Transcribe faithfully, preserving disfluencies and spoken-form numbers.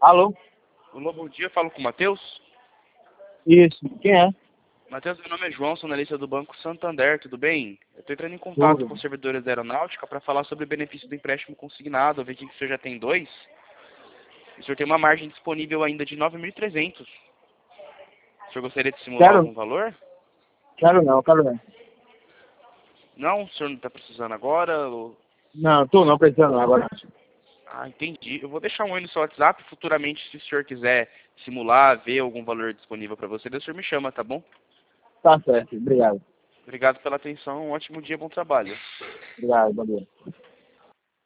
Alô? Olá, bom dia, falo com o Matheus. Isso, quem é? Matheus, meu nome é João, sou analista do Banco Santander, tudo bem? Eu estou entrando em contato Tudo. com os servidores da aeronáutica para falar sobre o benefício do empréstimo consignado. Eu vi que o senhor já tem dois. O senhor tem uma margem disponível ainda de nove mil e trezentos. O senhor gostaria de simular Quero? algum valor? Quero não, quero não. Não? O senhor não está precisando agora? Ou... Não, tô não precisando agora. Ah, entendi. Eu vou deixar um aí no seu WhatsApp. Futuramente, se o senhor quiser simular, ver algum valor disponível para você, o senhor me chama, tá bom? Tá certo, obrigado. Obrigado pela atenção, um ótimo dia, bom trabalho. Obrigado, bom dia.